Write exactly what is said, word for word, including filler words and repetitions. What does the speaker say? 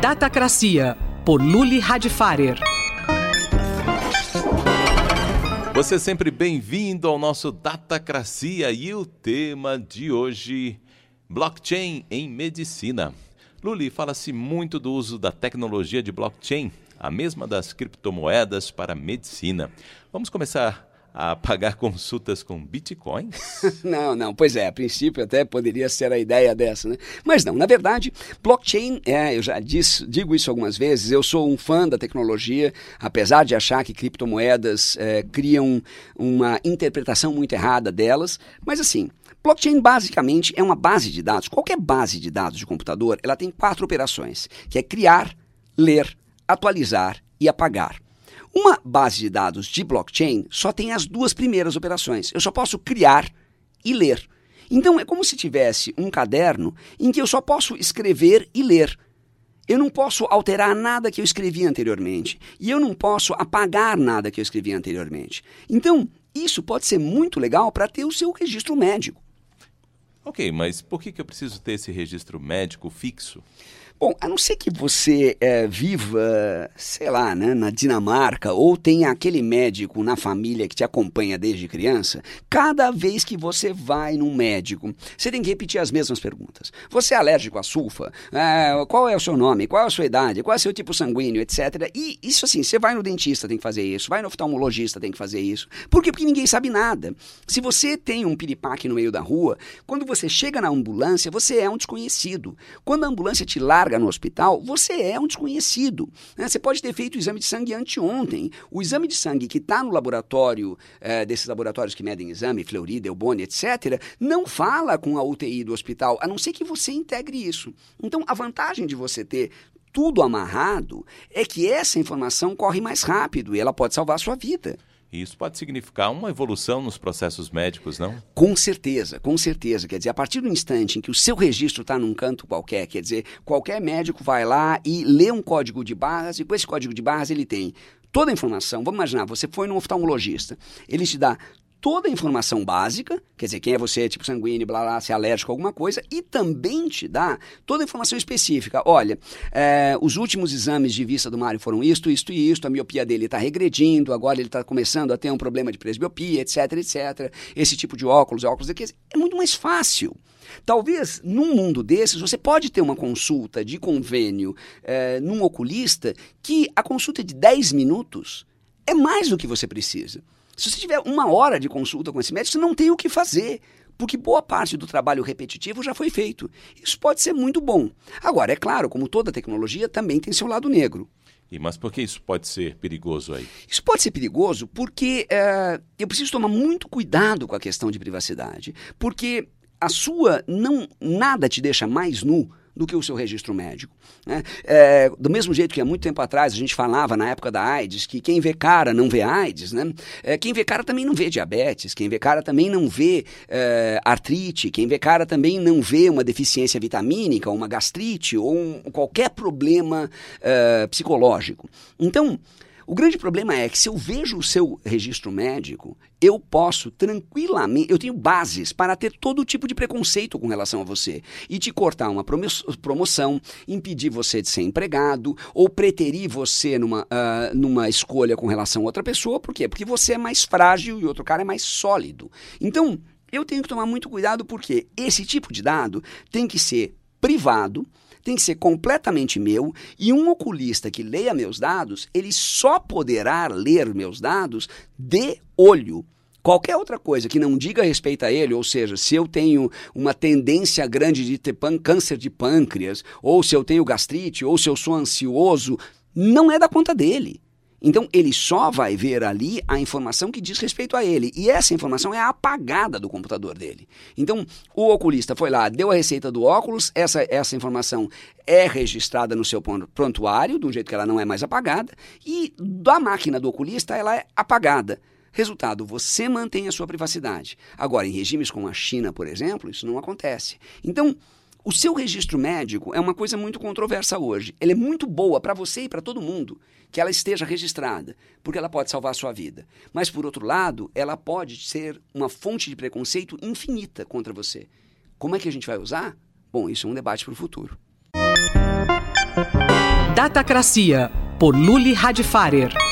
Datacracia, por Luli Radfarer. Você é sempre bem-vindo ao nosso Datacracia e o tema de hoje, blockchain em medicina. Luli, fala-se muito do uso da tecnologia de blockchain, a mesma das criptomoedas para a medicina. Vamos começar a pagar consultas com bitcoins? Não, não, pois é, a princípio até poderia ser a ideia dessa, né? Mas não, na verdade, blockchain, é, eu já disse, digo isso algumas vezes, eu sou um fã da tecnologia, apesar de achar que criptomoedas é, criam uma interpretação muito errada delas, mas assim, blockchain basicamente é uma base de dados. Qualquer base de dados de computador, ela tem quatro operações, que é criar, ler, atualizar e apagar. Uma base de dados de blockchain só tem as duas primeiras operações. Eu só posso criar e ler. Então é como se tivesse um caderno em que eu só posso escrever e ler. Eu não posso alterar nada que eu escrevi anteriormente. E eu não posso apagar nada que eu escrevi anteriormente. Então, isso pode ser muito legal para ter o seu registro médico. Ok, mas por que que eu preciso ter esse registro médico fixo? Bom, a não ser que você é, viva, sei lá, né, na Dinamarca ou tenha aquele médico na família que te acompanha desde criança, cada vez que você vai num médico, você tem que repetir as mesmas perguntas. Você é alérgico à sulfa? É, qual é o seu nome? Qual é a sua idade? Qual é o seu tipo sanguíneo, etcétera. E isso assim, você vai no dentista, tem que fazer isso. Vai no oftalmologista, tem que fazer isso. Por quê? Porque ninguém sabe nada. Se você tem um piripaque no meio da rua, quando você chega na ambulância, você é um desconhecido. Quando a ambulância te larga no hospital, você é um desconhecido. Né? Você pode ter feito o exame de sangue anteontem. O exame de sangue que está no laboratório, é, desses laboratórios que medem exame, Fleury, Delboni, etcétera, não fala com a U T I do hospital, a não ser que você integre isso. Então, a vantagem de você ter tudo amarrado é que essa informação corre mais rápido e ela pode salvar a sua vida. Isso pode significar uma evolução nos processos médicos, não? Com certeza, com certeza. Quer dizer, a partir do instante em que o seu registro está num canto qualquer, quer dizer, qualquer médico vai lá e lê um código de barras e com esse código de barras ele tem toda a informação. Vamos imaginar, você foi num oftalmologista, ele te dá toda a informação básica, quer dizer, quem é você, tipo sanguíneo, blá, blá, se é alérgico a alguma coisa, e também te dá toda a informação específica. Olha, é, os últimos exames de vista do Mário foram isto, isto e isto, a miopia dele está regredindo, agora ele está começando a ter um problema de presbiopia, etc, etcétera. Esse tipo de óculos, óculos aqui, é muito mais fácil. Talvez, num mundo desses, você pode ter uma consulta de convênio é, num oculista que a consulta de dez minutos é mais do que você precisa. Se você tiver uma hora de consulta com esse médico, você não tem o que fazer, porque boa parte do trabalho repetitivo já foi feito. Isso pode ser muito bom. Agora, é claro, como toda tecnologia, também tem seu lado negro. E mas por que isso pode ser perigoso aí? Isso pode ser perigoso porque é, eu preciso tomar muito cuidado com a questão de privacidade, porque a sua, não, nada te deixa mais nu do que o seu registro médico. Né? É, do mesmo jeito que há muito tempo atrás a gente falava na época da AIDS que quem vê cara não vê AIDS, né? É, quem vê cara também não vê diabetes, quem vê cara também não vê é, artrite, quem vê cara também não vê uma deficiência vitamínica, uma gastrite ou um, qualquer problema é, psicológico. Então, o grande problema é que se eu vejo o seu registro médico, eu posso tranquilamente, eu tenho bases para ter todo tipo de preconceito com relação a você e te cortar uma promoção, impedir você de ser empregado ou preterir você numa, uh, numa escolha com relação a outra pessoa. Por quê? Porque você é mais frágil e o outro cara é mais sólido. Então, eu tenho que tomar muito cuidado porque esse tipo de dado tem que ser privado, tem que ser completamente meu, e um oculista que leia meus dados, ele só poderá ler meus dados de olho. Qualquer outra coisa que não diga respeito a ele, ou seja, se eu tenho uma tendência grande de ter câncer de pâncreas, ou se eu tenho gastrite, ou se eu sou ansioso, não é da conta dele. Então, ele só vai ver ali a informação que diz respeito a ele. E essa informação é apagada do computador dele. Então, o oculista foi lá, deu a receita do óculos, essa, essa informação é registrada no seu prontuário, de um jeito que ela não é mais apagada, e da máquina do oculista ela é apagada. Resultado, você mantém a sua privacidade. Agora, em regimes como a China, por exemplo, isso não acontece. Então, o seu registro médico é uma coisa muito controversa hoje. Ela é muito boa para você e para todo mundo que ela esteja registrada, porque ela pode salvar a sua vida. Mas, por outro lado, ela pode ser uma fonte de preconceito infinita contra você. Como é que a gente vai usar? Bom, isso é um debate para o futuro. Datacracia, por Luli Radfarer.